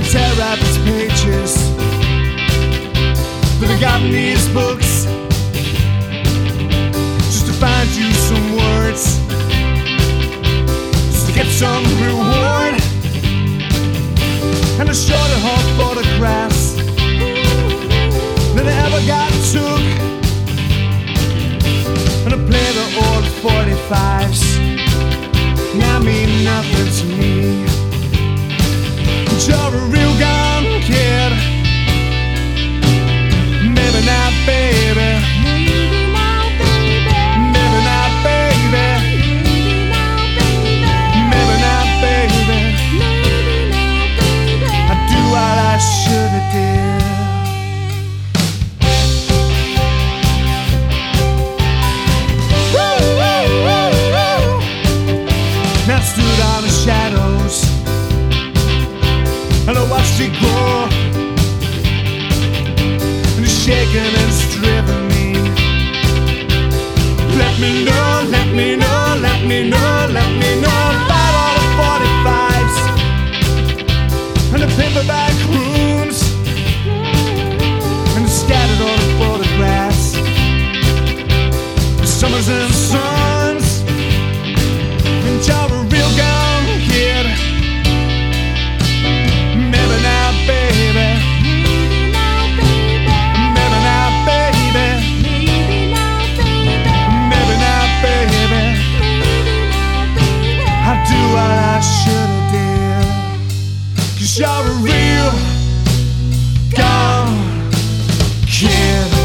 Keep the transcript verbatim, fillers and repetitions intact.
tear out these pages that I got in these books, just to find you some words, just to get some reward, and a short and hard photographs that I ever got took, and I play the old forty-fives, now mean nothing to me. But you're a real gun kid, maybe not, baby. Maybe not, baby. Maybe not, baby. Maybe not, baby. Maybe not, baby. Maybe not, baby. I do what I should have did. Now I stood on the shadows and I watched it grow, and it's shaking and it's driven me. Let me know, let me know, let me know, let me know about all the forty-fives and the paperback rooms and the scattered all the photographs, the summers and suns, and you're a real gun kid. Maybe not, baby. Maybe not, baby. Maybe not, baby. Maybe not, baby. Maybe not, baby. Maybe not, baby. I do what I should have did, 'cause you're a real gun kid.